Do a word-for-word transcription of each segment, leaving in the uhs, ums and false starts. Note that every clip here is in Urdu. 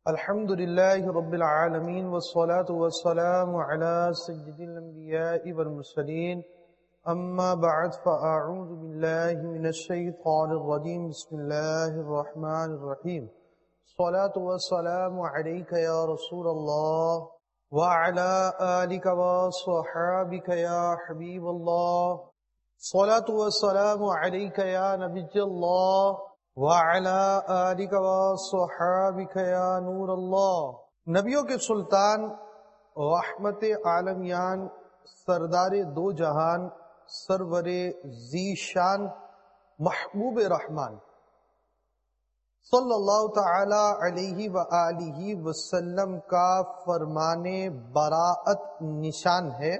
الحمد لله رب العالمين والصلاة والسلام على سيد الأنبياء والمرسلين أما بعد فأعوذ بالله من الشيطان الرجيم بسم الله الرحمن الرحيم الصلاة والسلام عليك يا رسول الله وعلى آلك وصحابك يا حبيب الله الصلاة والسلام عليك يا نبي الله وَعَلَىٰ آلِكَ وَصَحَابِكَ يَا نور اللہ۔ نبیوں کے سلطان، رحمت عالمیان، سردار دو جہان، سرور ذی شان، محبوب رحمان صلی اللہ تعالی علیہ وآلہ وسلم کا فرمان براءت نشان ہے،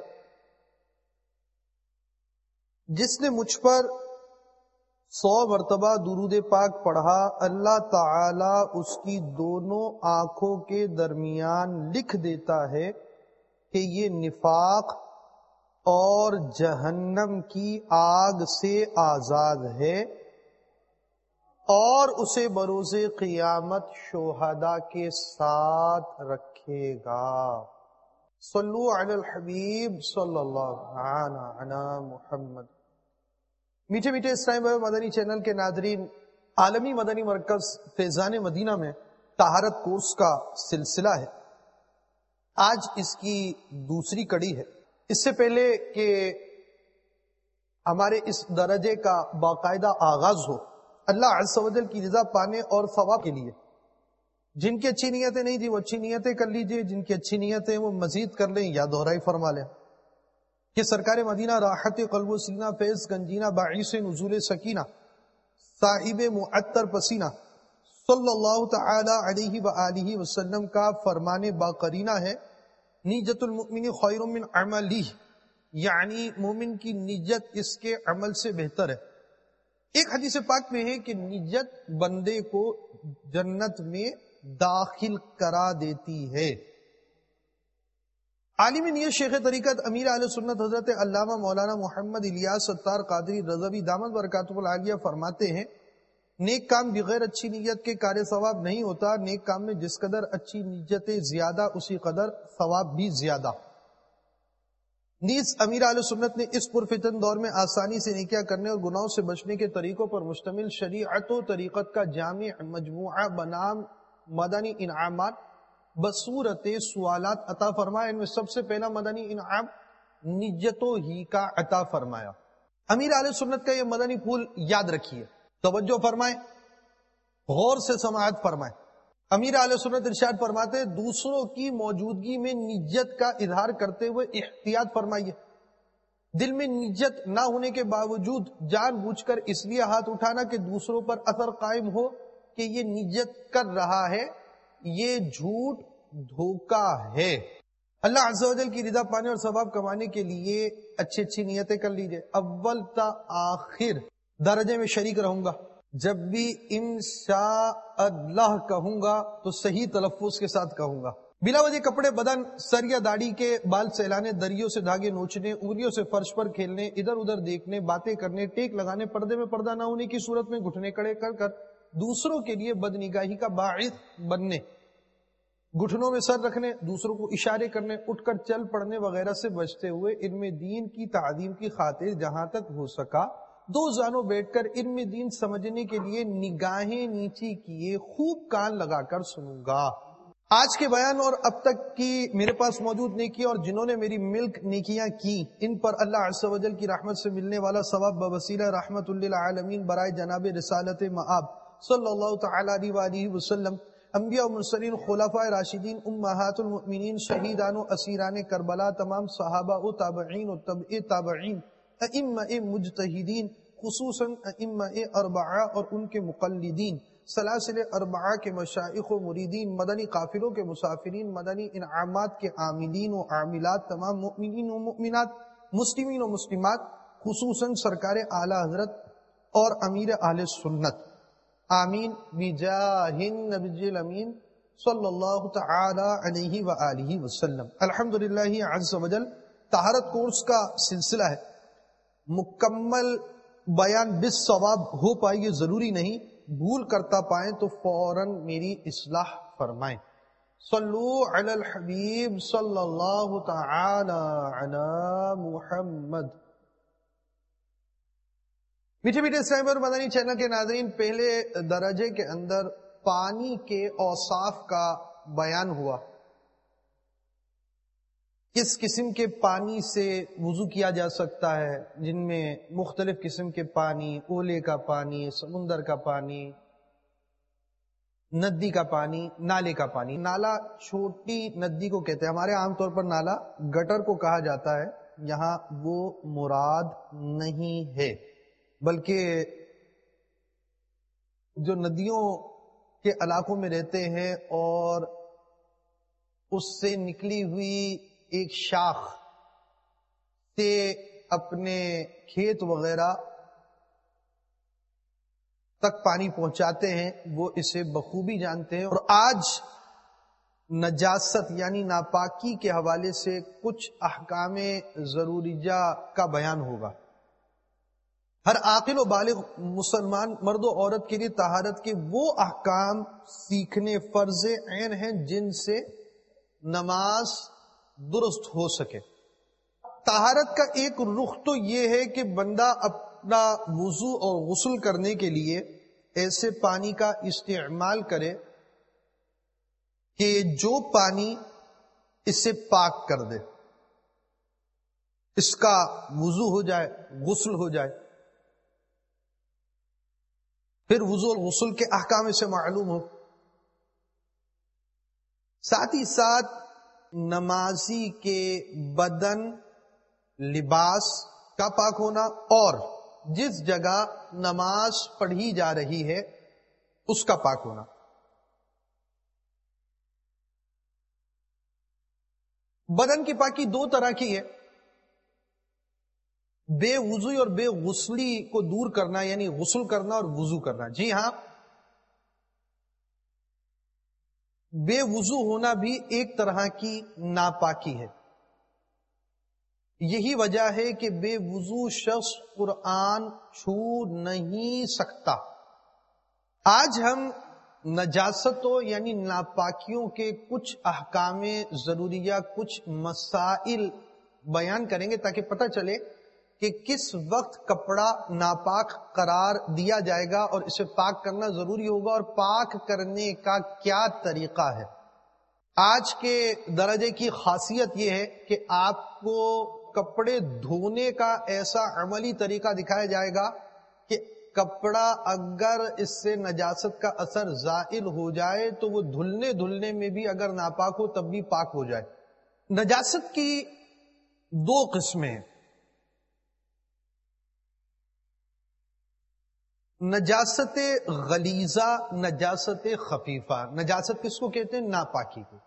جس نے مجھ پر سو مرتبہ درود پاک پڑھا، اللہ تعالی اس کی دونوں آنکھوں کے درمیان لکھ دیتا ہے کہ یہ نفاق اور جہنم کی آگ سے آزاد ہے اور اسے بروز قیامت شہداء کے ساتھ رکھے گا۔ صلو علی الحبیب صلی اللہ علی محمد۔ میٹھے میٹھے اسلام مدنی چینل کے ناظرین، عالمی مدنی مرکز فیضان مدینہ میں طہارت کورس کا سلسلہ ہے۔ آج اس کی دوسری کڑی ہے۔ اس سے پہلے کہ ہمارے اس درجے کا باقاعدہ آغاز ہو، اللہ عز و جل کی رضا پانے اور ثواب کے لیے جن کی اچھی نیتیں نہیں تھی وہ اچھی نیتیں کر لیجئے، جن کی اچھی نیتیں وہ مزید کر لیں یا دہرائی فرما لیں کہ سرکار مدینہ راحت قلب و سینہ، فیض گنجینہ، باعث نزول سکینہ، صاحب معطر پسینہ صلی اللہ تعالی علیہ وآلہ وسلم کا فرمان باقرینہ ہے، نیت المؤمن خیر من عملہ، یعنی مومن کی نیت اس کے عمل سے بہتر ہے۔ ایک حدیث پاک میں ہے کہ نیت بندے کو جنت میں داخل کرا دیتی ہے۔ عالم نیت شیخ طریقت امیر اہل سنت حضرت علامہ مولانا محمد الیاس ستار قادری رضوی دامت برکاتہ العالیہ فرماتے ہیں، نیک کام بغیر اچھی نیت کے کار ثواب نہیں ہوتا، نیک کام میں جس قدر اچھی نیتیں زیادہ اسی قدر ثواب بھی زیادہ۔ نیز امیر اہل سنت نے اس پرفتن دور میں آسانی سے نیکیاں کرنے اور گناہوں سے بچنے کے طریقوں پر مشتمل شریعت و طریقت کا جامع مجموعہ بنام مدنی انعامات بصورت سوالات عطا فرمایا۔ ان میں سب سے پہلا مدنی انعام نیتوں ہی کا عطا فرمایا۔ امیر اہل سنت کا یہ مدنی پھول یاد رکھیے، توجہ فرمائیں، غور سے سماعت فرمائیں۔ امیر اہل سنت ارشاد فرماتے دوسروں کی موجودگی میں نیت کا اظہار کرتے ہوئے احتیاط فرمائیے۔ دل میں نیت نہ ہونے کے باوجود جان بوجھ کر اس لیے ہاتھ اٹھانا کہ دوسروں پر اثر قائم ہو کہ یہ نیت کر رہا ہے، یہ جھوٹ دھوکا ہے۔ اللہ عز و جل کی رضا پانے اور ثواب کمانے کے لیے اچھی اچھی نیتیں کر لیجئے۔ اول تا آخر درجے میں شریک رہوں گا، جب بھی انشاء اللہ کہوں گا تو صحیح تلفظ کے ساتھ کہوں گا۔ بلا وجہ کپڑے بدن، سر یا داڑھی کے بال سہلانے، دریوں سے دھاگے نوچنے، انگلیوں سے فرش پر کھیلنے، ادھر ادھر دیکھنے، باتیں کرنے، ٹیک لگانے، پردے میں پردہ نہ ہونے کی صورت میں گھٹنے کڑے کر کر دوسروں کے لیے بدنگاہی کا باعث بننے، گھٹنوں میں سر رکھنے، دوسروں کو اشارے کرنے، اٹھ کر چل پڑنے وغیرہ سے بچتے ہوئے علم دین کی تعظیم کی خاطر جہاں تک ہو سکا دو زانوں بیٹھ کر علم دین سمجھنے کے لیے نگاہیں نیچی کیے خوب کان لگا کر سنوں گا۔ آج کے بیان اور اب تک کی میرے پاس موجود نیکی اور جنہوں نے میری ملک نیکیاں کی، ان پر اللہ عز و جل کی رحمت سے ملنے والا ثواب بوسیلہ رحمت للعالمین برائے جناب رسالت مآب صلی اللہ تعالی علیہ وآلہ وسلم، انبیاء و مرسلین، خلفاء راشدین، امہات المؤمنین، شہیدان و اسیران کربلا، تمام صحابہ و تابعین و تبع تابعین، ائمہ مجتہدین، خصوصاً ائمہ اربعہ اور ان کے مقلدین، سلاسل اربعہ کے مشائخ و مریدین، مدنی قافلوں کے مسافرین، مدنی انعامات کے عاملین و عاملات، تمام مؤمنین و مؤمنات، مسلمین و مسلمات، خصوصاً سرکار اعلی حضرت اور امیر اہل سنت، آمین بجاہ النبی الامین صلی اللہ تعالی علیہ وآلہ وسلم۔ الحمدللہ عز و جل طہارت کورس کا سلسلہ ہے، مکمل بیان بالصواب ہو پائے یہ ضروری نہیں، بھول کرتا پائیں تو فوراً میری اصلاح فرمائیں۔ صلو علی الحبیب صلی اللہ تعالی علی محمد۔ میٹھے میٹھے اسلام اور مدنی چینل کے ناظرین، پہلے درجے کے اندر پانی کے اوصاف کا بیان ہوا، کس قسم کے پانی سے وضو کیا جا سکتا ہے، جن میں مختلف قسم کے پانی، اولے کا پانی، سمندر کا پانی، ندی کا پانی، نالے کا پانی۔ نالا چھوٹی ندی کو کہتے ہیں، ہمارے عام طور پر نالا گٹر کو کہا جاتا ہے، یہاں وہ مراد نہیں ہے، بلکہ جو ندیوں کے علاقوں میں رہتے ہیں اور اس سے نکلی ہوئی ایک شاخ سے اپنے کھیت وغیرہ تک پانی پہنچاتے ہیں، وہ اسے بخوبی جانتے ہیں۔ اور آج نجاست یعنی ناپاکی کے حوالے سے کچھ احکام ضروریہ کا بیان ہوگا۔ ہر عاقل و بالغ مسلمان مرد و عورت کے لیے طہارت کے وہ احکام سیکھنے فرض عین ہیں جن سے نماز درست ہو سکے۔ طہارت کا ایک رخ تو یہ ہے کہ بندہ اپنا وضو اور غسل کرنے کے لیے ایسے پانی کا استعمال کرے کہ جو پانی اسے پاک کر دے، اس کا وضو ہو جائے، غسل ہو جائے، پھر وضو اور غسل کے احکام سے معلوم ہو۔ ساتھ ہی ساتھ نمازی کے بدن، لباس کا پاک ہونا اور جس جگہ نماز پڑھی جا رہی ہے اس کا پاک ہونا۔ بدن کی پاکی دو طرح کی ہے، بے وضوئی اور بے غسلی کو دور کرنا، یعنی غسل کرنا اور وضو کرنا۔ جی ہاں، بے وضو ہونا بھی ایک طرح کی ناپاکی ہے۔ یہی وجہ ہے کہ بے وضو شخص قرآن چھو نہیں سکتا۔ آج ہم نجاستوں یعنی ناپاکیوں کے کچھ احکام ضروریہ، کچھ مسائل بیان کریں گے تاکہ پتہ چلے کہ کس وقت کپڑا ناپاک قرار دیا جائے گا اور اسے پاک کرنا ضروری ہوگا، اور پاک کرنے کا کیا طریقہ ہے۔ آج کے درجے کی خاصیت یہ ہے کہ آپ کو کپڑے دھونے کا ایسا عملی طریقہ دکھایا جائے گا کہ کپڑا اگر اس سے نجاست کا اثر زائل ہو جائے تو وہ دھلنے دھلنے میں بھی اگر ناپاک ہو تب بھی پاک ہو جائے۔ نجاست کی دو قسمیں ہیں، نجاست غلیظہ، نجاست خفیفہ۔ نجاست کس کو کہتے ہیں؟ ناپاکی کو۔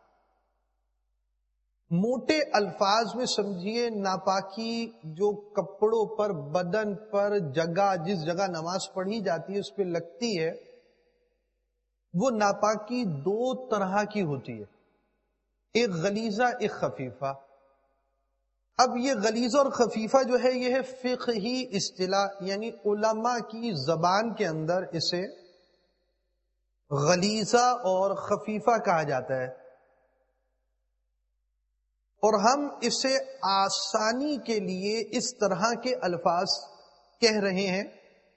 موٹے الفاظ میں سمجھیے، ناپاکی جو کپڑوں پر، بدن پر، جگہ جس جگہ نماز پڑھی جاتی ہے اس پہ لگتی ہے، وہ ناپاکی دو طرح کی ہوتی ہے، ایک غلیظہ، ایک خفیفہ۔ اب یہ غلیظہ اور خفیفہ جو ہے یہ ہے فقہی اصطلاح، یعنی علماء کی زبان کے اندر اسے غلیظہ اور خفیفہ کہا جاتا ہے، اور ہم اسے آسانی کے لیے اس طرح کے الفاظ کہہ رہے ہیں۔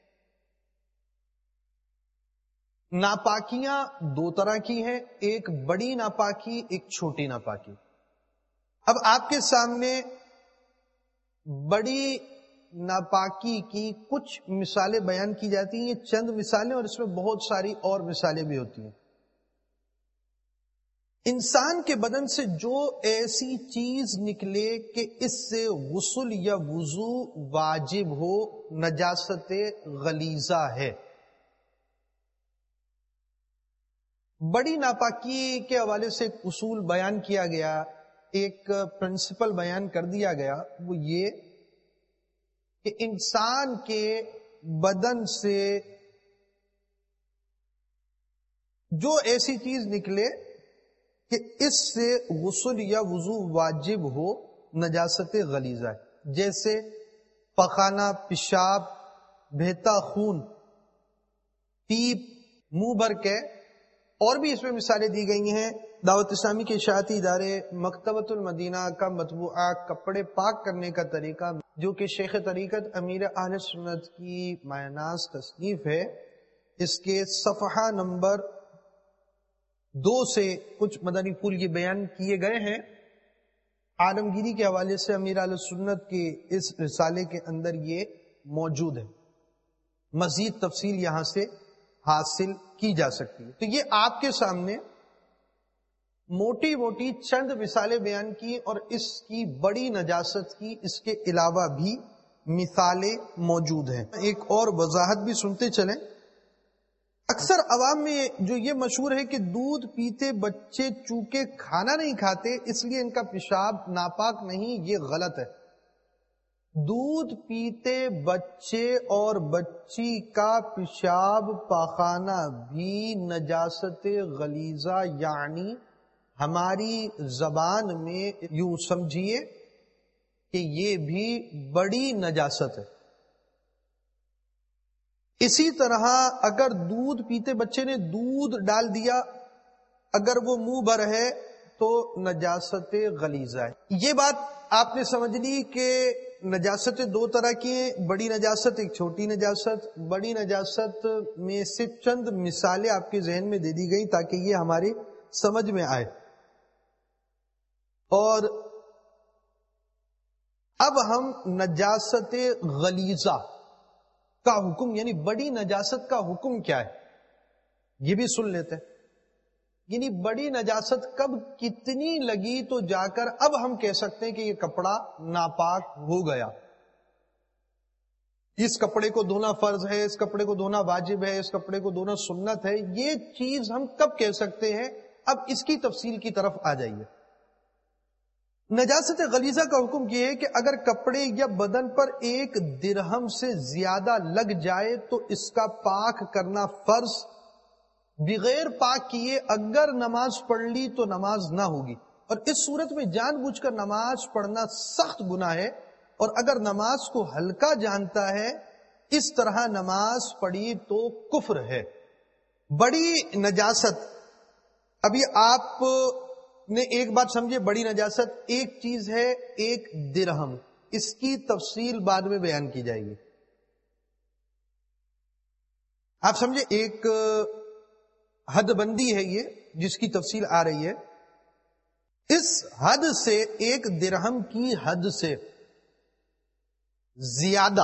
ناپاکیاں دو طرح کی ہیں، ایک بڑی ناپاکی، ایک چھوٹی ناپاکی۔ اب آپ کے سامنے بڑی ناپاکی کی کچھ مثالیں بیان کی جاتی ہیں، یہ چند مثالیں، اور اس میں بہت ساری اور مثالیں بھی ہوتی ہیں۔ انسان کے بدن سے جو ایسی چیز نکلے کہ اس سے غسل یا وضو واجب ہو، نجاست غلیظہ ہے۔ بڑی ناپاکی کے حوالے سے ایک اصول بیان کیا گیا، ایک پرنسپل بیان کر دیا گیا، وہ یہ کہ انسان کے بدن سے جو ایسی چیز نکلے کہ اس سے غسل یا وضو واجب ہو، نجاست غلیظہ ہے۔ جیسے پخانہ، پیشاب، بہتا خون، پیپ، منہ بھر کے، اور بھی اس میں مثالیں دی گئی ہیں دعوت اسلامی کے اشاعتی ادارے مکتبۃ المدینہ کا مطبوعہ کپڑے پاک کرنے کا طریقہ، جو کہ شیخ طریقت امیر اہل سنت کی مایہ ناز تصنیف ہے، اس کے صفحہ نمبر دو سے کچھ مدنی پھول یہ بیان کیے گئے ہیں۔ عالمگیری کے حوالے سے امیر اہل سنت کے اس رسالے کے اندر یہ موجود ہے، مزید تفصیل یہاں سے حاصل کی جا سکتی ہے۔ تو یہ آپ کے سامنے موٹی موٹی چند مثالیں بیان کی، اور اس کی بڑی نجاست کی اس کے علاوہ بھی مثالیں موجود ہیں۔ ایک اور وضاحت بھی سنتے چلیں۔ اکثر عوام میں جو یہ مشہور ہے کہ دودھ پیتے بچے چونکہ کھانا نہیں کھاتے اس لیے ان کا پیشاب ناپاک نہیں، یہ غلط ہے۔ دودھ پیتے بچے اور بچی کا پیشاب پاخانہ بھی نجاست غلیظہ، یعنی ہماری زبان میں یوں سمجھیے کہ یہ بھی بڑی نجاست ہے۔ اسی طرح اگر دودھ پیتے بچے نے دودھ ڈال دیا، اگر وہ منہ بھر ہے تو نجاست غلیظہ ہے۔ یہ بات آپ نے سمجھ لی کہ نجاست دو طرح کی ہیں، بڑی نجاست، ایک چھوٹی نجاست۔ بڑی نجاست میں سے چند مثالیں آپ کے ذہن میں دے دی گئی تاکہ یہ ہماری سمجھ میں آئے۔ اور اب ہم نجاست غلیظہ کا حکم، یعنی بڑی نجاست کا حکم کیا ہے یہ بھی سن لیتے ہیں۔ یعنی بڑی نجاست کب کتنی لگی تو جا کر اب ہم کہہ سکتے ہیں کہ یہ کپڑا ناپاک ہو گیا، اس کپڑے کو دھونا فرض ہے، اس کپڑے کو دھونا واجب ہے، اس کپڑے کو دھونا سنت ہے۔ یہ چیز ہم کب کہہ سکتے ہیں؟ اب اس کی تفصیل کی طرف آ جائیے۔ نجاست غلیظہ کا حکم یہ ہے کہ اگر کپڑے یا بدن پر ایک درہم سے زیادہ لگ جائے تو اس کا پاک کرنا فرض، بغیر پاک کیے اگر نماز پڑھ لی تو نماز نہ ہوگی، اور اس صورت میں جان بوجھ کر نماز پڑھنا سخت گناہ ہے، اور اگر نماز کو ہلکا جانتا ہے اس طرح نماز پڑھی تو کفر ہے۔ بڑی نجاست، ابھی آپ نے ایک بات سمجھے، بڑی نجاست ایک چیز ہے، ایک درہم، اس کی تفصیل بعد میں بیان کی جائے گی۔ آپ سمجھے ایک حد بندی ہے یہ جس کی تفصیل آ رہی ہے۔ اس حد سے، ایک درہم کی حد سے زیادہ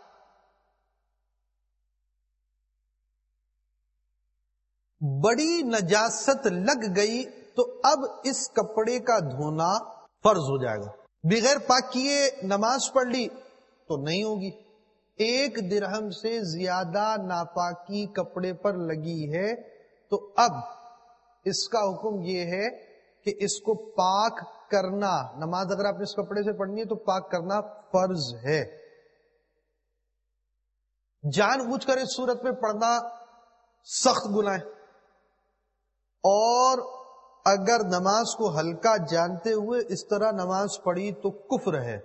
بڑی نجاست لگ گئی تو اب اس کپڑے کا دھونا فرض ہو جائے گا۔ بغیر پاک کیے نماز پڑھ لی تو نہیں ہوگی۔ ایک درہم سے زیادہ ناپاکی کپڑے پر لگی ہے تو اب اس کا حکم یہ ہے کہ اس کو پاک کرنا، نماز اگر آپ نے اس کپڑے سے پڑھنی ہے تو پاک کرنا فرض ہے۔ جان بوجھ کر اس صورت میں پڑھنا سخت گناہ ہے، اور اگر نماز کو ہلکا جانتے ہوئے اس طرح نماز پڑھی تو کفر ہے۔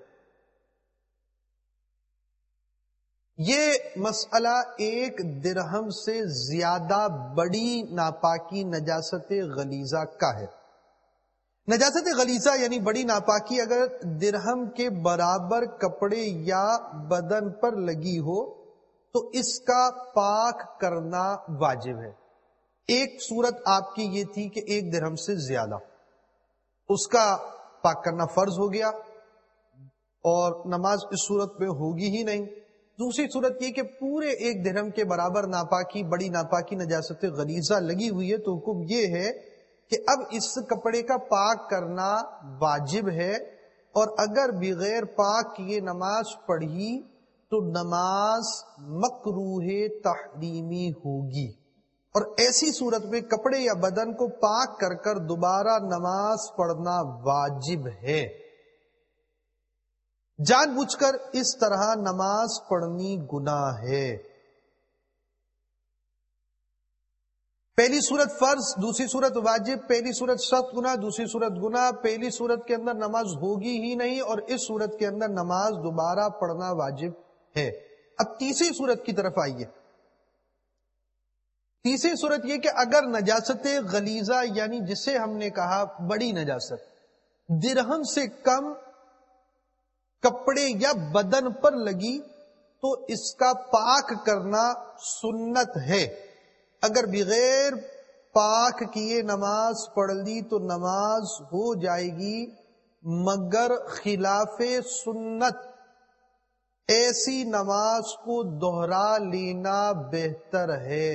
یہ مسئلہ ایک درہم سے زیادہ بڑی ناپاکی نجاست غلیظہ کا ہے۔ نجاست غلیظہ یعنی بڑی ناپاکی اگر درہم کے برابر کپڑے یا بدن پر لگی ہو تو اس کا پاک کرنا واجب ہے۔ ایک صورت آپ کی یہ تھی کہ ایک درہم سے زیادہ، اس کا پاک کرنا فرض ہو گیا اور نماز اس صورت میں ہوگی ہی نہیں۔ دوسری صورت یہ کہ پورے ایک درہم کے برابر ناپاکی، بڑی ناپاکی نجاست غلیظہ لگی ہوئی ہے تو حکم یہ ہے کہ اب اس کپڑے کا پاک کرنا واجب ہے، اور اگر بغیر پاک کیے نماز پڑھی تو نماز مکروہ تحریمی ہوگی، اور ایسی صورت میں کپڑے یا بدن کو پاک کر کر دوبارہ نماز پڑھنا واجب ہے۔ جان بوجھ کر اس طرح نماز پڑھنی گناہ ہے۔ پہلی صورت فرض، دوسری صورت واجب، پہلی صورت سخت گناہ، دوسری صورت گناہ، پہلی صورت کے اندر نماز ہوگی ہی نہیں اور اس صورت کے اندر نماز دوبارہ پڑھنا واجب ہے۔ اب تیسری صورت کی طرف آئیے۔ تیسری صورت یہ کہ اگر نجاست غلیظہ یعنی جسے ہم نے کہا بڑی نجاست درہم سے کم کپڑے یا بدن پر لگی تو اس کا پاک کرنا سنت ہے. اگر بغیر پاک کیے نماز پڑھ لی تو نماز ہو جائے گی مگر خلاف سنت. ایسی نماز کو دوہرا لینا بہتر ہے.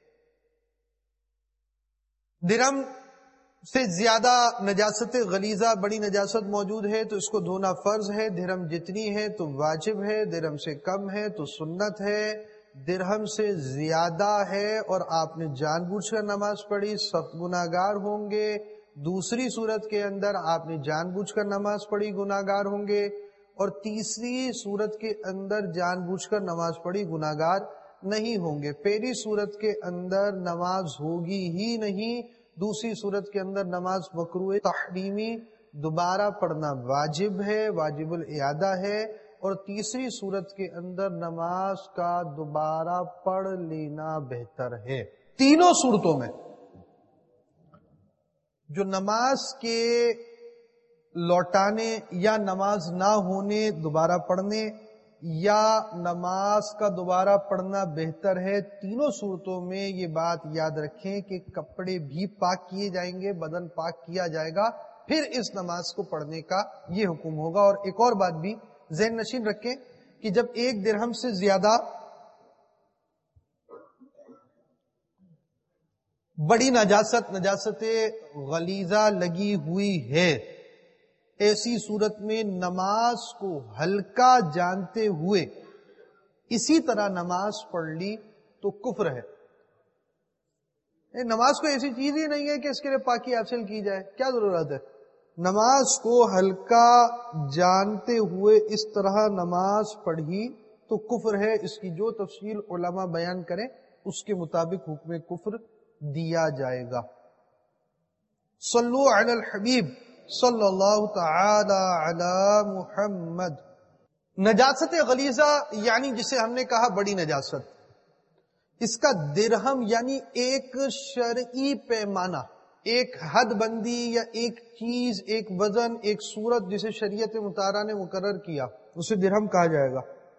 درہم سے زیادہ نجاست غلیظہ بڑی نجاست موجود ہے تو اس کو دھونا فرض ہے. درہم جتنی ہے تو واجب ہے، درہم سے کم ہے تو سنت ہے. درہم سے زیادہ ہے اور آپ نے جان بوجھ کر نماز پڑھی سخت گناہگار ہوں گے. دوسری صورت کے اندر آپ نے جان بوجھ کر نماز پڑھی گناہگار ہوں گے. اور تیسری صورت کے اندر جان بوجھ کر نماز پڑھی گناہگار نہیں ہوں گے. پہلی صورت کے اندر نماز ہوگی ہی نہیں، دوسری صورت کے اندر نماز مکروہ تحریمی دوبارہ پڑھنا واجب ہے، واجب الاعادہ ہے. اور تیسری صورت کے اندر نماز کا دوبارہ پڑھ لینا بہتر ہے. تینوں صورتوں میں جو نماز کے لوٹانے یا نماز نہ ہونے دوبارہ پڑھنے یا نماز کا دوبارہ پڑھنا بہتر ہے، تینوں صورتوں میں یہ بات یاد رکھیں کہ کپڑے بھی پاک کیے جائیں گے، بدن پاک کیا جائے گا، پھر اس نماز کو پڑھنے کا یہ حکم ہوگا. اور ایک اور بات بھی ذہن نشین رکھیں کہ جب ایک درہم سے زیادہ بڑی نجاست نجاست غلیظہ لگی ہوئی ہے، ایسی صورت میں نماز کو ہلکا جانتے ہوئے اسی طرح نماز پڑھ لی تو کفر ہے. نماز کو ایسی چیز ہی نہیں ہے کہ اس کے لیے پاکی حاصل کی جائے، کیا ضرورت ہے؟ نماز کو ہلکا جانتے ہوئے اس طرح نماز پڑھی تو کفر ہے. اس کی جو تفصیل علماء بیان کریں اس کے مطابق حکم کفر دیا جائے گا. صلو علی الحبیب صلی اللہ تعالی علی محمد. نجاست غلیظہ یعنی جسے ہم نے کہا بڑی نجاست، اس کا درہم یعنی ایک شرعی پیمانہ، ایک حد بندی یا ایک چیز، ایک وزن، ایک صورت جسے شریعت مطہرہ نے مقرر کیا اسے درہم کہا جائے گا.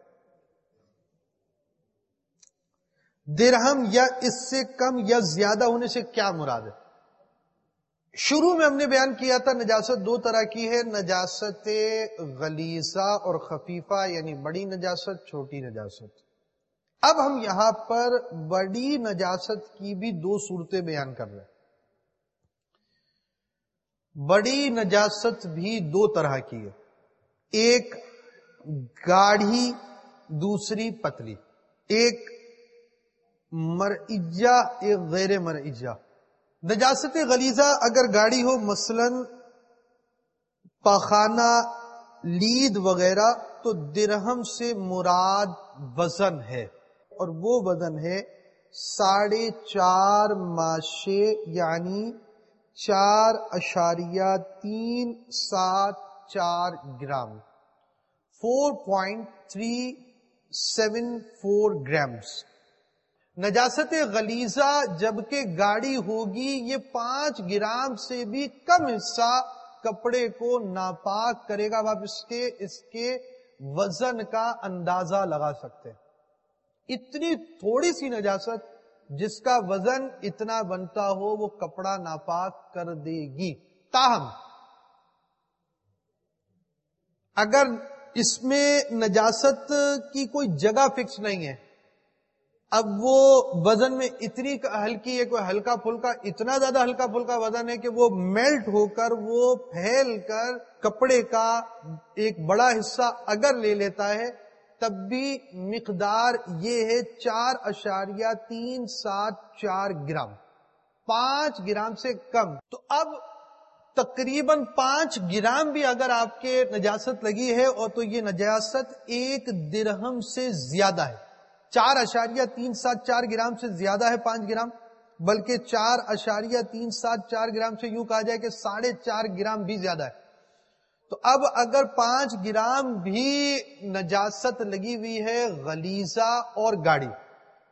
درہم یا اس سے کم یا زیادہ ہونے سے کیا مراد ہے؟ شروع میں ہم نے بیان کیا تھا نجاست دو طرح کی ہے، نجاست غلیظہ اور خفیفہ، یعنی بڑی نجاست چھوٹی نجاست. اب ہم یہاں پر بڑی نجاست کی بھی دو صورتیں بیان کر رہے ہیں. بڑی نجاست بھی دو طرح کی ہے، ایک گاڑھی دوسری پتلی، ایک مرئیجہ ایک غیر مرئیجہ. نجاست غلیظہ اگر گاڑی ہو، مثلا پاخانہ، لید وغیرہ، تو درہم سے مراد وزن ہے، اور وہ وزن ہے ساڑھے چار ماشے یعنی چار اشاریہ تین سات چار گرام، four point three seven four grams. نجاست غلیظہ جبکہ گاڑی ہوگی یہ پانچ گرام سے بھی کم حصہ کپڑے کو ناپاک کرے گا. آپ اس کے اس کے وزن کا اندازہ لگا سکتے ہیں. اتنی تھوڑی سی نجاست جس کا وزن اتنا بنتا ہو وہ کپڑا ناپاک کر دے گی. تاہم اگر اس میں نجاست کی کوئی جگہ فکس نہیں ہے، اب وہ وزن میں اتنی ہلکی ہے، کوئی ہلکا پھلکا، اتنا زیادہ ہلکا پھلکا وزن ہے کہ وہ میلٹ ہو کر وہ پھیل کر کپڑے کا ایک بڑا حصہ اگر لے لیتا ہے، تب بھی مقدار یہ ہے چار اشاریہ تین سات چار گرام، پانچ گرام سے کم. تو اب تقریباً پانچ گرام بھی اگر آپ کے نجاست لگی ہے اور تو یہ نجاست ایک درہم سے زیادہ ہے. چار اشاریہ تین سات چار گرام سے زیادہ ہے پانچ گرام، بلکہ چار اشاریہ تین سات چار گرام سے یوں کہا جائے کہ ساڑھے چار گرام بھی زیادہ ہے. تو اب اگر پانچ گرام بھی نجاست لگی ہوئی ہے غلیظہ اور گاڑی،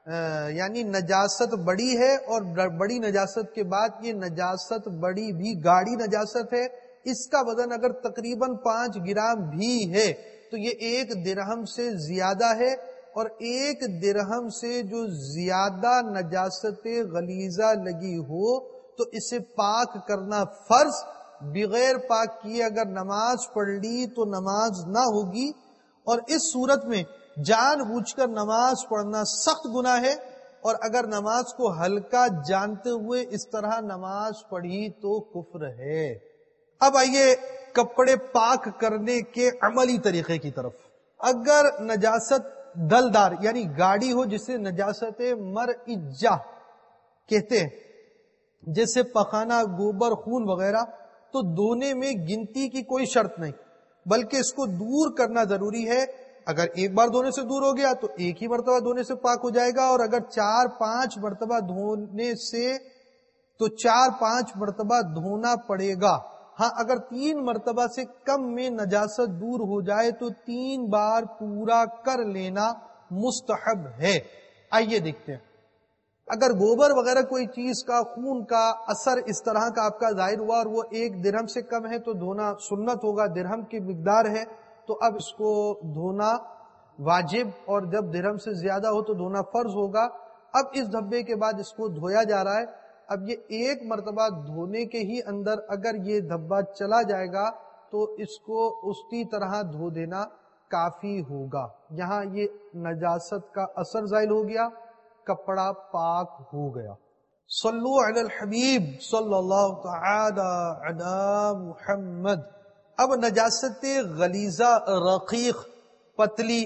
یعنی نجاست بڑی ہے اور بڑی نجاست کے بعد یہ نجاست بڑی بھی گاڑی نجاست ہے، اس کا وزن اگر تقریباً پانچ گرام بھی ہے تو یہ ایک درہم سے زیادہ ہے، اور ایک درہم سے جو زیادہ نجاست غلیظہ لگی ہو تو اسے پاک کرنا فرض، بغیر پاک کیے اگر نماز پڑھ لی تو نماز نہ ہوگی، اور اس صورت میں جان بوجھ کر نماز پڑھنا سخت گناہ ہے، اور اگر نماز کو ہلکا جانتے ہوئے اس طرح نماز پڑھی تو کفر ہے۔ اب آئیے کپڑے پاک کرنے کے عملی طریقے کی طرف۔ اگر نجاست دلدار یعنی گاڑی ہو جسے نجاست مرئجہ کہتے ہیں، جیسے پخانہ، گوبر، خون وغیرہ، تو دھونے میں گنتی کی کوئی شرط نہیں، بلکہ اس کو دور کرنا ضروری ہے۔ اگر ایک بار دھونے سے دور ہو گیا تو ایک ہی مرتبہ دھونے سے پاک ہو جائے گا، اور اگر چار پانچ مرتبہ دھونے سے تو چار پانچ مرتبہ دھونا پڑے گا۔ ہاں اگر تین مرتبہ سے کم میں نجاست دور ہو جائے تو تین بار پورا کر لینا مستحب ہے۔ آئیے دیکھتے ہیں، اگر گوبر وغیرہ کوئی چیز کا، خون کا اثر اس طرح کا آپ کا ظاہر ہوا اور وہ ایک درہم سے کم ہے تو دھونا سنت ہوگا، درہم کی مقدار ہے تو اب اس کو دھونا واجب، اور جب درہم سے زیادہ ہو تو دھونا فرض ہوگا۔ اب اس دھبے کے بعد اس کو دھویا جا رہا ہے، اب یہ ایک مرتبہ دھونے کے ہی اندر اگر یہ دھبا چلا جائے گا تو اس کو اسی طرح دھو دینا کافی ہوگا۔ یہاں یہ نجاست کا اثر ظاہر ہو گیا، کپڑا پاک ہو گیا۔ صلو علی الحبیب صلی اللہ تعالی علی محمد۔ اب نجاست غلیظہ، رقیق، پتلی،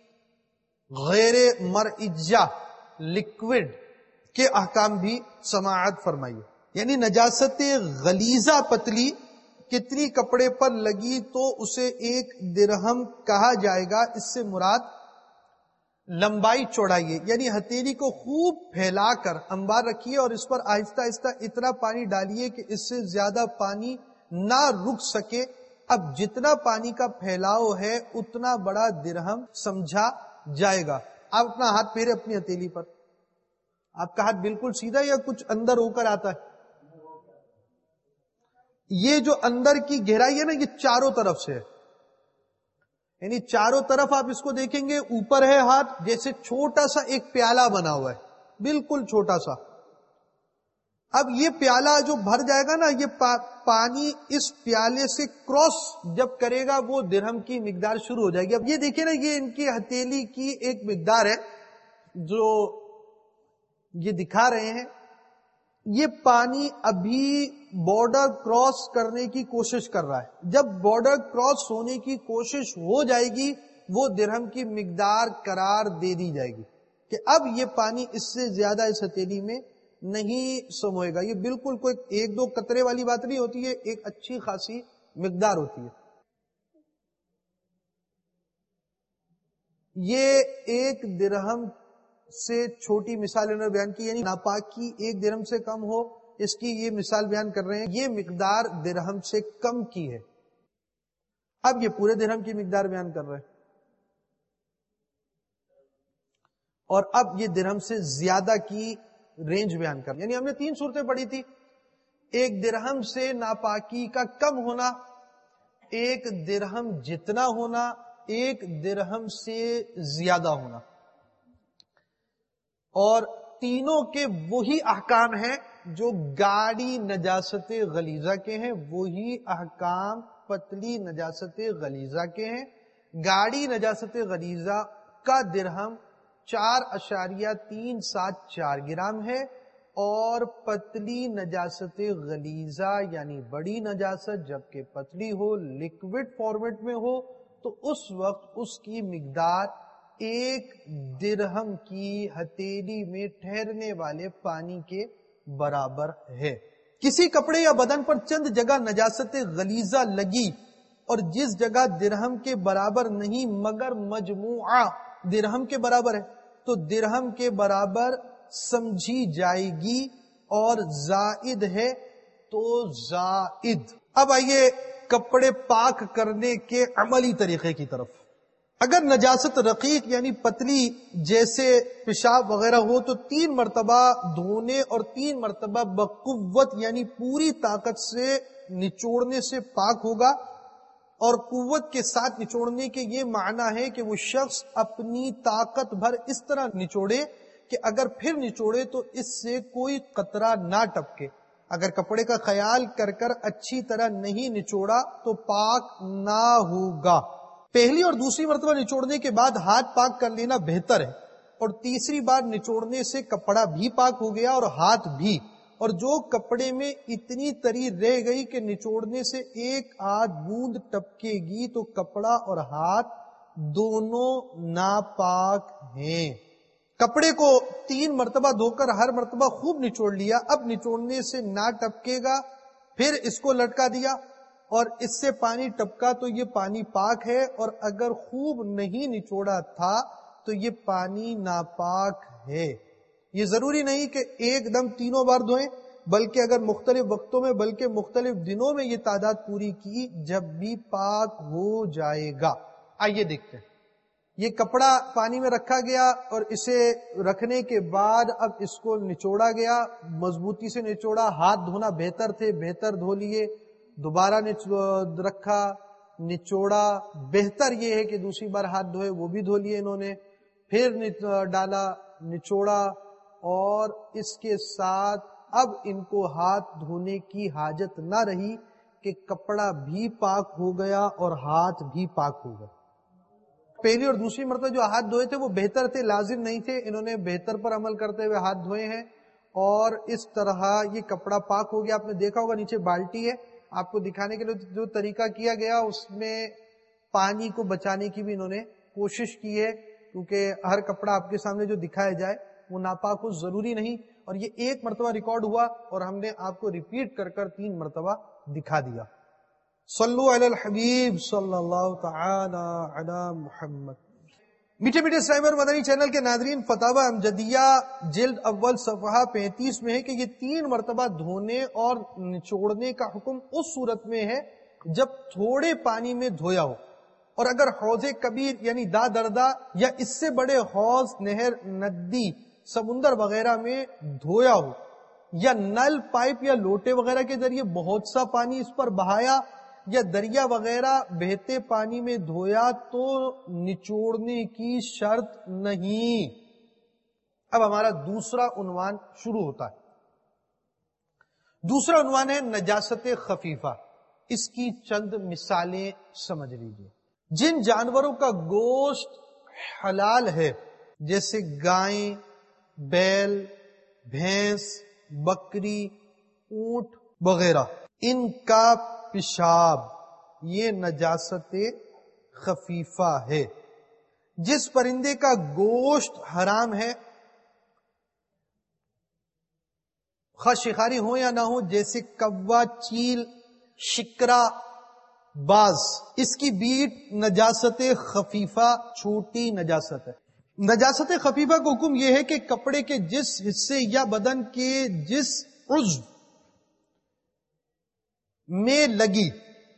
غیر مرئجہ، لکوڈ کے احکام بھی سماعت فرمائیے۔ یعنی نجاست غلیظہ پتلی کتنی کپڑے پر لگی تو اسے ایک درہم کہا جائے گا۔ اس سے مراد لمبائی چوڑائی، یعنی ہتھیلی کو خوب پھیلا کر انبار رکھیے اور اس پر آہستہ آہستہ اتنا پانی ڈالیے کہ اس سے زیادہ پانی نہ رک سکے۔ اب جتنا پانی کا پھیلاؤ ہے اتنا بڑا درہم سمجھا جائے گا۔ آپ اپنا ہاتھ پھیرے اپنی ہتھیلی پر، آپ کا ہاتھ بالکل سیدھا یا کچھ اندر ہو کر آتا ہے؟ یہ جو اندر کی گہرائی ہے نا، یہ چاروں طرف سے ہے، یعنی چاروں طرف آپ اس کو دیکھیں گے، اوپر ہے ہاتھ، جیسے چھوٹا سا ایک پیالہ بنا ہوا ہے، بالکل چھوٹا سا۔ اب یہ پیالہ جو بھر جائے گا نا، یہ پا پانی اس پیالے سے کراس جب کرے گا وہ درہم کی مقدار شروع ہو جائے گی۔ اب یہ دیکھیں نا، یہ ان کی ہتھیلی کی ایک مقدار ہے جو یہ دکھا رہے ہیں۔ یہ پانی ابھی بارڈر کراس کرنے کی کوشش کر رہا ہے۔ جب بارڈر کراس ہونے کی کوشش ہو جائے گی وہ درہم کی مقدار قرار دے دی جائے گی کہ اب یہ پانی اس سے زیادہ اس ہتھیلی میں نہیں سموئے گا۔ یہ بالکل کوئی ایک دو قطرے والی بات نہیں ہوتی ہے، ایک اچھی خاصی مقدار ہوتی ہے۔ یہ ایک درہم سے چھوٹی مثال انہوں نے بیان کی، یعنی ناپاکی ایک درہم سے کم ہو، اس کی یہ مثال بیان کر رہے ہیں۔ یہ مقدار درہم سے کم کی ہے۔ اب یہ پورے درہم کی مقدار بیان کر رہے ہیں، اور اب یہ درہم سے زیادہ کی رینج بیان کر، یعنی ہم نے تین صورتیں پڑھی تھی، ایک درہم سے ناپاکی کا کم ہونا، ایک درہم جتنا ہونا، ایک درہم سے زیادہ ہونا، اور تینوں کے وہی احکام ہیں جو گاڑی نجاست غلیظہ کے ہیں، وہی احکام پتلی نجاست غلیظہ کے ہیں۔ گاڑی نجاست غلیظہ کا درہم چار اشاریہ تین سات چار گرام ہے، اور پتلی نجاست غلیظہ یعنی بڑی نجاست جبکہ پتلی ہو، لکوڈ فارمیٹ میں ہو، تو اس وقت اس کی مقدار ایک درہم کی ہتھیلی میں ٹھہرنے والے پانی کے برابر ہے۔ کسی کپڑے یا بدن پر چند جگہ نجاست غلیظہ لگی اور جس جگہ درہم کے برابر نہیں مگر مجموعہ درہم کے برابر ہے تو درہم کے برابر سمجھی جائے گی، اور زائد ہے تو زائد۔ اب آئیے کپڑے پاک کرنے کے عملی طریقے کی طرف۔ اگر نجاست رقیق یعنی پتلی جیسے پیشاب وغیرہ ہو تو تین مرتبہ دھونے اور تین مرتبہ بقوت یعنی پوری طاقت سے نچوڑنے سے پاک ہوگا. اور قوت کے ساتھ نچوڑنے کے یہ معنی ہے کہ وہ شخص اپنی طاقت بھر اس طرح نچوڑے کہ اگر پھر نچوڑے تو اس سے کوئی قطرہ نہ ٹپکے. اگر کپڑے کا خیال کر کر اچھی طرح نہیں نچوڑا تو پاک نہ ہوگا. پہلی اور دوسری مرتبہ نچوڑنے کے بعد ہاتھ پاک کر لینا بہتر ہے، اور تیسری بار نچوڑنے سے کپڑا بھی پاک ہو گیا اور ہاتھ بھی. اور جو کپڑے میں اتنی تری رہ گئی کہ نچوڑنے سے ایک آدھ بوند ٹپکے گی تو کپڑا اور ہاتھ دونوں ناپاک ہیں. کپڑے کو تین مرتبہ دھو کر ہر مرتبہ خوب نچوڑ لیا. اب نچوڑنے سے نہ ٹپکے گا، پھر اس کو لٹکا دیا اور اس سے پانی ٹپکا تو یہ پانی پاک ہے، اور اگر خوب نہیں نچوڑا تھا تو یہ پانی ناپاک ہے. یہ ضروری نہیں کہ ایک دم تینوں بار دھوئیں، بلکہ اگر مختلف وقتوں میں بلکہ مختلف دنوں میں یہ تعداد پوری کی جب بھی پاک ہو جائے گا. آئیے دیکھتے ہیں. یہ کپڑا پانی میں رکھا گیا اور اسے رکھنے کے بعد اب اس کو نچوڑا گیا، مضبوطی سے نچوڑا. ہاتھ دھونا بہتر تھے، بہتر دھو لیے. دوبارہ رکھا، نچوڑا. بہتر یہ ہے کہ دوسری بار ہاتھ دھوئے، وہ بھی دھو لیے انہوں نے. پھر ڈالا، نچوڑا، اور اس کے ساتھ اب ان کو ہاتھ دھونے کی حاجت نہ رہی کہ کپڑا بھی پاک ہو گیا اور ہاتھ بھی پاک ہو گیا. پہلی اور دوسری مرتبہ جو ہاتھ دھوئے تھے وہ بہتر تھے، لازم نہیں تھے. انہوں نے بہتر پر عمل کرتے ہوئے ہاتھ دھوئے ہیں، اور اس طرح یہ کپڑا پاک ہو گیا. آپ نے دیکھا ہوگا نیچے بالٹی ہے، آپ کو دکھانے کے لیے جو طریقہ کیا گیا اس میں پانی کو بچانے کی بھی انہوں نے کوشش کی ہے، کیونکہ ہر کپڑا آپ کے سامنے جو دکھایا جائے وہ ناپاک ہو ضروری نہیں. اور یہ ایک مرتبہ ریکارڈ ہوا اور ہم نے آپ کو ریپیٹ کر کر تین مرتبہ دکھا دیا. صلو علی الحبیب صلی اللہ تعالی علی محمد. میٹھے میٹھے اسلام اور مدنی چینل کے ناظرین، فتاوی امجدیہ جلد اول صفحہ پینتیس میں ہے کہ یہ تین مرتبہ دھونے اور نچوڑنے کا حکم اس صورت میں ہے جب تھوڑے پانی میں دھویا ہو، اور اگر حوض کبیر یعنی دا دردا یا اس سے بڑے حوض، نہر، ندی، سمندر وغیرہ میں دھویا ہو، یا نل، پائپ یا لوٹے وغیرہ کے ذریعے بہت سا پانی اس پر بہایا، یا دریا وغیرہ بہتے پانی میں دھویا تو نچوڑنے کی شرط نہیں. اب ہمارا دوسرا عنوان شروع ہوتا ہے. دوسرا عنوان ہے نجاست خفیفہ. اس کی چند مثالیں سمجھ لیجیے. جن جانوروں کا گوشت حلال ہے جیسے گائیں، بیل، بھینس، بکری، اونٹ وغیرہ، ان کا پیشاب یہ نجاست خفیفہ ہے. جس پرندے کا گوشت حرام ہے، خواہ شکاری ہو یا نہ ہو، جیسے کوا، چیل، شکرا، باز، اس کی بیٹ نجاست خفیفہ چھوٹی نجاست ہے. نجاست خفیفہ کا حکم یہ ہے کہ کپڑے کے جس حصے یا بدن کے جس عضو میں لگی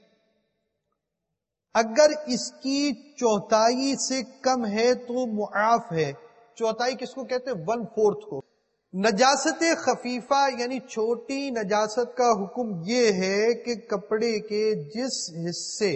اگر اس کی چوتھائی سے کم ہے تو معاف ہے. چوتھائی کس کو کہتے ہیں؟ ون فورتھ کو. نجاست خفیفہ یعنی چھوٹی نجاست کا حکم یہ ہے کہ کپڑے کے جس حصے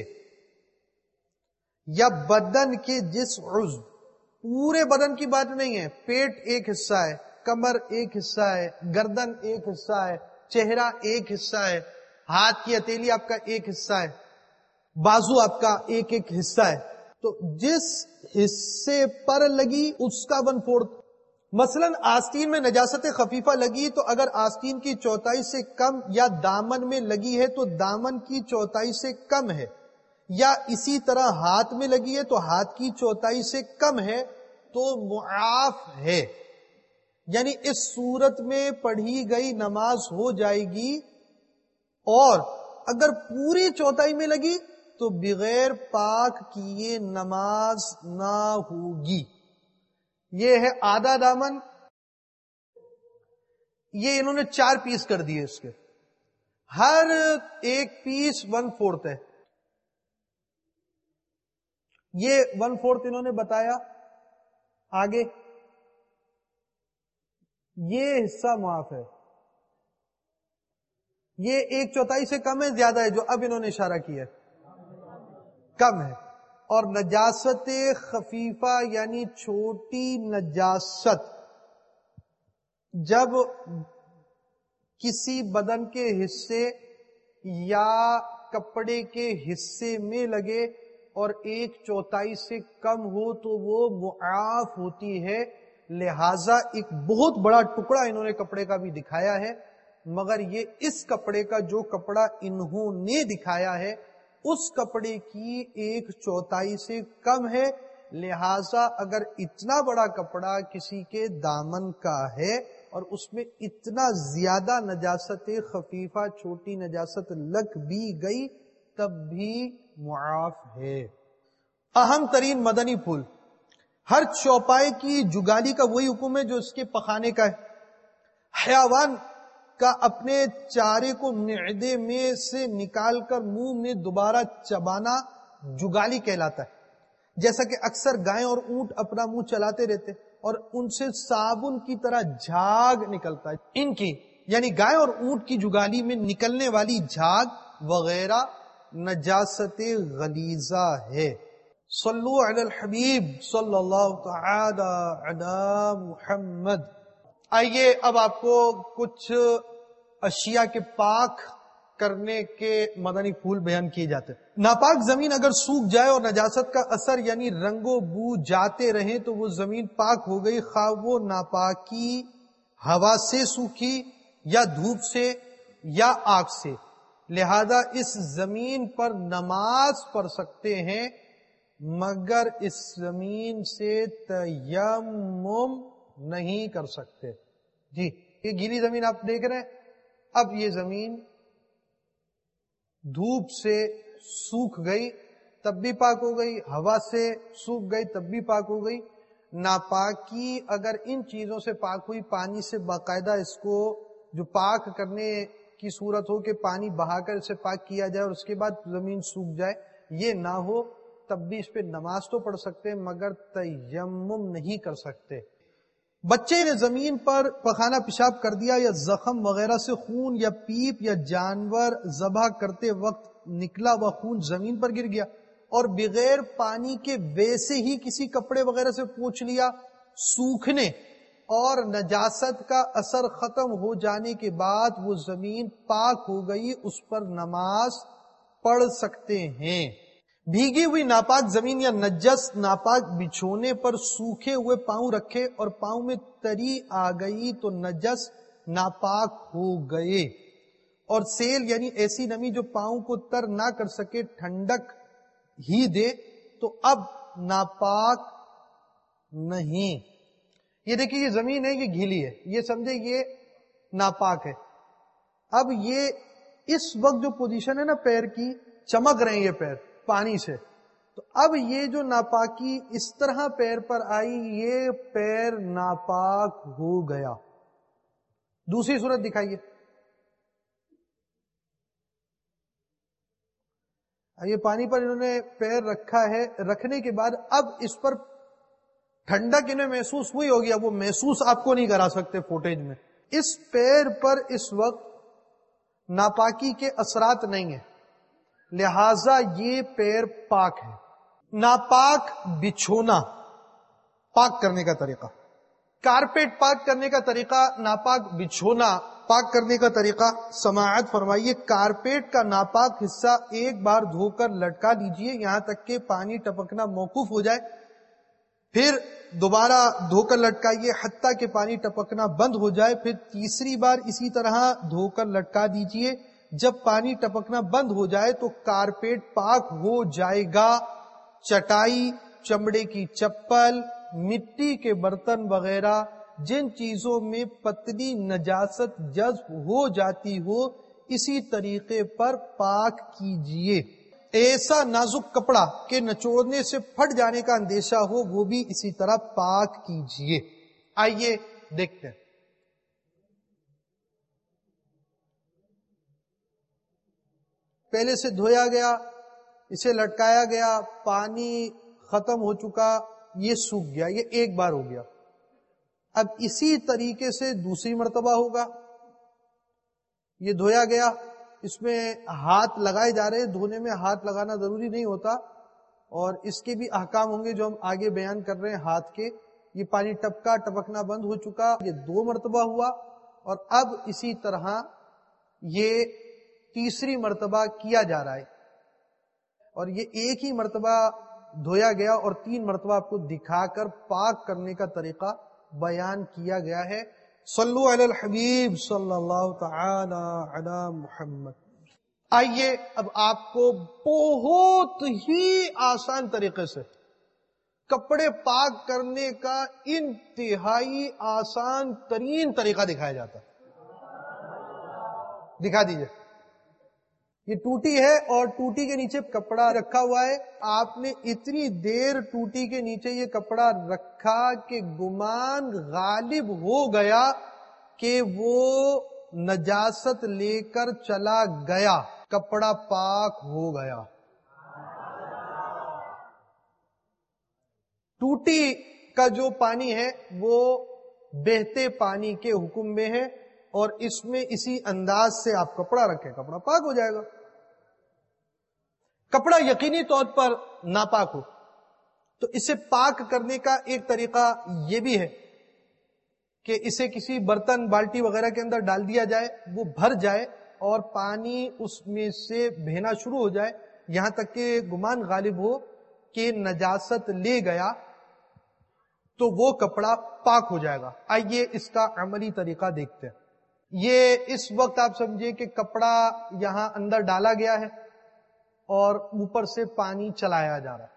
یا بدن کے جس عضو، پورے بدن کی بات نہیں ہے، پیٹ ایک حصہ ہے، کمر ایک حصہ ہے، گردن ایک حصہ ہے، چہرہ ایک حصہ ہے، ہاتھ کی ہتھیلی آپ کا ایک حصہ ہے، بازو آپ کا ایک ایک حصہ ہے، تو جس حصے پر لگی اس کا ون فورتھ. مثلا آستین میں نجاست خفیفہ لگی تو اگر آستین کی چوتھائی سے کم، یا دامن میں لگی ہے تو دامن کی چوتھائی سے کم ہے، یا اسی طرح ہاتھ میں لگی ہے تو ہاتھ کی چوتھائی سے کم ہے تو معاف ہے. یعنی اس صورت میں پڑھی گئی نماز ہو جائے گی، اور اگر پوری چوتھائی میں لگی تو بغیر پاک کیے نماز نہ ہوگی. یہ ہے آدھا دامن، یہ انہوں نے چار پیس کر دیے، اس کے ہر ایک پیس ون فورتھ ہے. یہ ون فورتھ انہوں نے بتایا. آگے یہ حصہ معاف ہے. یہ ایک چوتھائی سے کم ہے زیادہ ہے جو اب انہوں نے اشارہ کیا ہے؟ کم ہے. اور نجاست خفیفہ یعنی چھوٹی نجاست جب کسی بدن کے حصے یا کپڑے کے حصے میں لگے اور ایک چوتھائی سے کم ہو تو وہ معاف ہوتی ہے. لہذا ایک بہت بڑا ٹکڑا انہوں نے کپڑے کا بھی دکھایا ہے، مگر یہ اس کپڑے کا جو کپڑا انہوں نے دکھایا ہے اس کپڑے کی ایک چوتھائی سے کم ہے. لہذا اگر اتنا بڑا کپڑا کسی کے دامن کا ہے اور اس میں اتنا زیادہ نجاست خفیفہ چھوٹی نجاست لگ بھی گئی تب بھی معاف ہے. اہم ترین مدنی پھول، ہر چوپائے کی جگالی کا وہی حکم ہے جو اس کے پخانے کا ہے. حیوان کا اپنے چارے کو معدے میں سے نکال کر منہ میں دوبارہ چبانا جگالی کہلاتا ہے. جیسا کہ اکثر گائیں اور اونٹ اپنا منہ چلاتے رہتے اور ان سے صابن کی طرح جھاگ نکلتا ہے. ان کی یعنی گائے اور اونٹ کی جگالی میں نکلنے والی جھاگ وغیرہ نجاست غلیظہ ہے. صلو علی الحبیب صلی اللہ تعالی علی محمد. آئیے اب آپ کو کچھ اشیاء کے پاک کرنے کے مدنی پھول بیان کیے جاتے ہیں. ناپاک زمین اگر سوکھ جائے اور نجاست کا اثر یعنی رنگ و بو جاتے رہیں تو وہ زمین پاک ہو گئی، خواہ وہ ناپاکی ہوا سے سوکھی یا دھوپ سے یا آگ سے. لہذا اس زمین پر نماز پڑھ سکتے ہیں مگر اس زمین سے تیمم نہیں کر سکتے. جی یہ گیلی زمین آپ دیکھ رہے ہیں، اب یہ زمین دھوپ سے سوکھ گئی تب بھی پاک ہو گئی، ہوا سے سوکھ گئی تب بھی پاک ہو گئی. ناپاکی اگر ان چیزوں سے پاک ہوئی، پانی سے باقاعدہ اس کو جو پاک کرنے کی صورت ہو کہ پانی بہا کر اسے پاک کیا جائے اور اس کے بعد زمین سوکھ جائے، یہ نہ ہو تب بھی اس پہ نماز تو پڑھ سکتے مگر تیمم نہیں کر سکتے. بچے نے زمین پر پخانہ پیشاب کر دیا یا زخم وغیرہ سے خون یا پیپ یا جانور ذبح کرتے وقت نکلا ہوا خون زمین پر گر گیا اور بغیر پانی کے ویسے ہی کسی کپڑے وغیرہ سے پوچھ لیا، سوکھنے اور نجاست کا اثر ختم ہو جانے کے بعد وہ زمین پاک ہو گئی، اس پر نماز پڑھ سکتے ہیں. بھیگی ہوئی ناپاک زمین یا نجس ناپاک بچھونے پر سوکھے ہوئے پاؤں رکھے اور پاؤں میں تری آ گئی تو نجس ناپاک ہو گئے. اور سیل یعنی ایسی نمی جو پاؤں کو تر نہ کر سکے ٹھنڈک ہی دے تو اب ناپاک نہیں. یہ دیکھیے یہ زمین ہے، یہ گیلی ہے، یہ سمجھے یہ ناپاک ہے. اب یہ اس وقت جو پوزیشن ہے نا پیر کی، چمک رہے ہیں یہ پیر پانی سے، تو اب یہ جو ناپاکی اس طرح پیر پر آئی، یہ پیر ناپاک ہو گیا. دوسری صورت دکھائیے. یہ پانی پر انہوں نے پیر رکھا ہے، رکھنے کے بعد اب اس پر ٹھنڈک انہیں محسوس ہوئی ہوگی، اب وہ محسوس آپ کو نہیں کرا سکتے فوٹیج میں. اس پیر پر اس وقت ناپاکی کے اثرات نہیں ہیں، لہذا یہ پیر پاک ہے. ناپاک بچھونا پاک کرنے کا طریقہ، کارپیٹ پاک کرنے کا طریقہ، ناپاک بچھونا پاک کرنے کا طریقہ سماعت فرمائیے. کارپیٹ کا ناپاک حصہ ایک بار دھو کر لٹکا دیجئے یہاں تک کہ پانی ٹپکنا موقوف ہو جائے، پھر دوبارہ دھو کر لٹکائیے حتیٰ کہ پانی ٹپکنا بند ہو جائے، پھر تیسری بار اسی طرح دھو کر لٹکا دیجئے. جب پانی ٹپکنا بند ہو جائے تو کارپیٹ پاک ہو جائے گا. چٹائی، چمڑے کی چپل، مٹی کے برتن وغیرہ جن چیزوں میں پتلی نجاست جذب ہو جاتی ہو اسی طریقے پر پاک کیجئے. ایسا نازک کپڑا کہ نچوڑنے سے پھٹ جانے کا اندیشہ ہو وہ بھی اسی طرح پاک کیجئے. آئیے دیکھتے ہیں. پہلے سے دھویا گیا، اسے لٹکایا گیا، پانی ختم ہو چکا، یہ سوکھ گیا، یہ ایک بار ہو گیا. اب اسی طریقے سے دوسری مرتبہ ہوگا. یہ دھویا گیا، اس میں ہاتھ لگائے جا رہے ہیں. دھونے میں ہاتھ لگانا ضروری نہیں ہوتا، اور اس کے بھی احکام ہوں گے جو ہم آگے بیان کر رہے ہیں ہاتھ کے. یہ پانی ٹپکا، ٹپکنا بند ہو چکا، یہ دو مرتبہ ہوا. اور اب اسی طرح یہ تیسری مرتبہ کیا جا رہا ہے، اور یہ ایک ہی مرتبہ دھویا گیا اور تین مرتبہ آپ کو دکھا کر پاک کرنے کا طریقہ بیان کیا گیا ہے. صلو علی الحبیب صلی اللہ تعالی علی محمد. آئیے اب آپ کو بہت ہی آسان طریقے سے کپڑے پاک کرنے کا انتہائی آسان ترین طریقہ دکھایا جاتا ہے. دکھا دیجئے. یہ ٹوٹی ہے اور ٹوٹی کے نیچے کپڑا رکھا ہوا ہے. آپ نے اتنی دیر ٹوٹی کے نیچے یہ کپڑا رکھا کہ گمان غالب ہو گیا کہ وہ نجاست لے کر چلا گیا، کپڑا پاک ہو گیا. ٹوٹی کا جو پانی ہے وہ بہتے پانی کے حکم میں ہے، اور اس میں اسی انداز سے آپ کپڑا رکھیں، کپڑا پاک ہو جائے گا. کپڑا یقینی طور پر ناپاک ہو تو اسے پاک کرنے کا ایک طریقہ یہ بھی ہے کہ اسے کسی برتن، بالٹی وغیرہ کے اندر ڈال دیا جائے، وہ بھر جائے اور پانی اس میں سے بہنا شروع ہو جائے یہاں تک کہ گمان غالب ہو کہ نجاست لے گیا، تو وہ کپڑا پاک ہو جائے گا. آئیے اس کا عملی طریقہ دیکھتے ہیں. یہ اس وقت آپ سمجھے کہ کپڑا یہاں اندر ڈالا گیا ہے اور اوپر سے پانی چلایا جا رہا ہے.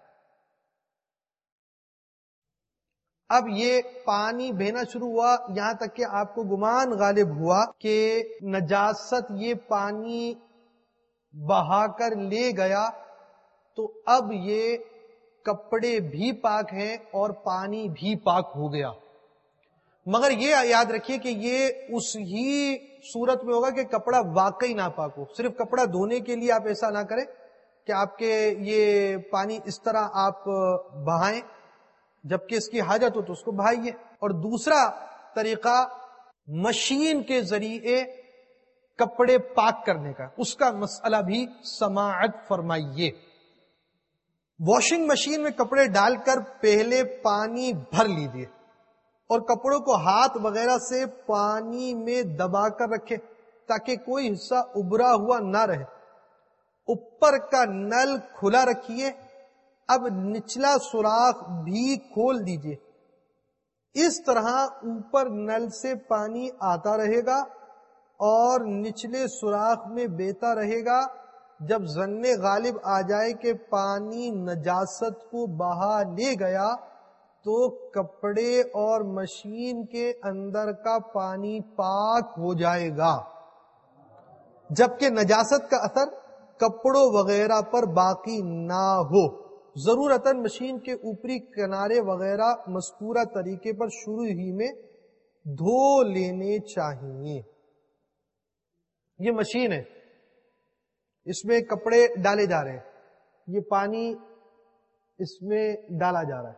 اب یہ پانی بہنا شروع ہوا یہاں تک کہ آپ کو گمان غالب ہوا کہ نجاست یہ پانی بہا کر لے گیا، تو اب یہ کپڑے بھی پاک ہیں اور پانی بھی پاک ہو گیا. مگر یہ یاد رکھیے کہ یہ اس ہی صورت میں ہوگا کہ کپڑا واقعی ناپاک ہو. صرف کپڑا دھونے کے لیے آپ ایسا نہ کریں کہ آپ کے یہ پانی اس طرح آپ بہائیں، جبکہ اس کی حاجت ہو تو اس کو بہائیے. اور دوسرا طریقہ مشین کے ذریعے کپڑے پاک کرنے کا، اس کا مسئلہ بھی سماعت فرمائیے. واشنگ مشین میں کپڑے ڈال کر پہلے پانی بھر لیجیے اور کپڑوں کو ہاتھ وغیرہ سے پانی میں دبا کر رکھے تاکہ کوئی حصہ ابھرا ہوا نہ رہے. اوپر کا نل کھلا رکھیے. اب نچلا سوراخ بھی کھول دیجیے. اس طرح اوپر نل سے پانی آتا رہے گا اور نچلے سوراخ میں بہتا رہے گا. جب ظن غالب آ جائے کہ پانی نجاست کو بہا لے گیا تو کپڑے اور مشین کے اندر کا پانی پاک ہو جائے گا، جبکہ نجاست کا اثر کپڑوں وغیرہ پر باقی نہ ہو. ضرورتاً مشین کے اوپری کنارے وغیرہ مذکورہ طریقے پر شروع ہی میں دھو لینے چاہیے. یہ مشین ہے، اس میں کپڑے ڈالے جا رہے ہیں، یہ پانی اس میں ڈالا جا رہا ہے.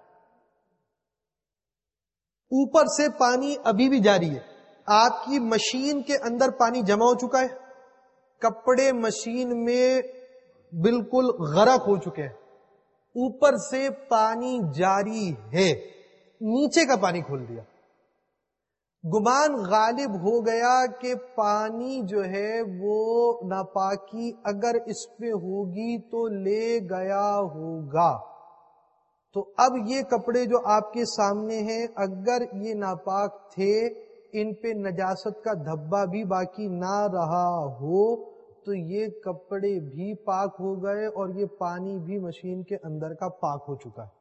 اوپر سے پانی ابھی بھی جاری ہے. آپ کی مشین کے اندر پانی جمع ہو چکا ہے، کپڑے مشین میں بالکل غرق ہو چکے ہیں. اوپر سے پانی جاری ہے، نیچے کا پانی کھول دیا. گمان غالب ہو گیا کہ پانی جو ہے وہ ناپاکی اگر اس پہ ہوگی تو لے گیا ہوگا. تو اب یہ کپڑے جو آپ کے سامنے ہیں اگر یہ ناپاک تھے، ان پہ نجاست کا دھبا بھی باقی نہ رہا ہو تو یہ کپڑے بھی پاک ہو گئے اور یہ پانی بھی مشین کے اندر کا پاک ہو چکا ہے.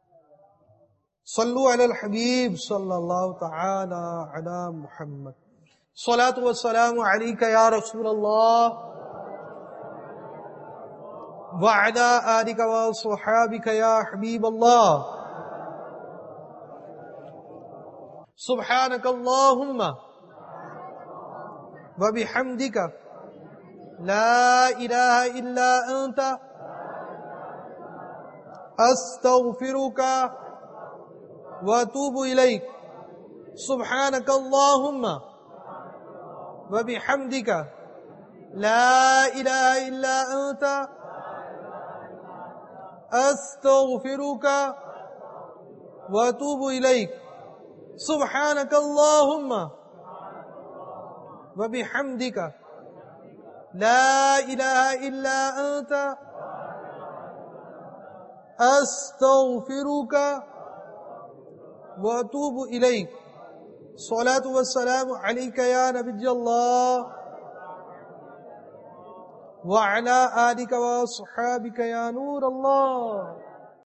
صلو علی الحبیب صلی اللہ تعالی علی محمد. صلاۃ والسلام علیک یا رسول اللہ وعلی آلک وصحابک یا حبیب اللہ. سبحانک اللہم وبحمدک لا الہ الا انت استغفرك واتوب اليك سبحانك اللهم وبحمدك لا اله الا انت استغفرك واتوب اليك سبحانك اللهم وبحمدك لا اله الا انت استغفرك واتوب الیک. الصلاة والسلام علیک یا نبی اللہ وعلی آلک واصحابک یا نور اللہ.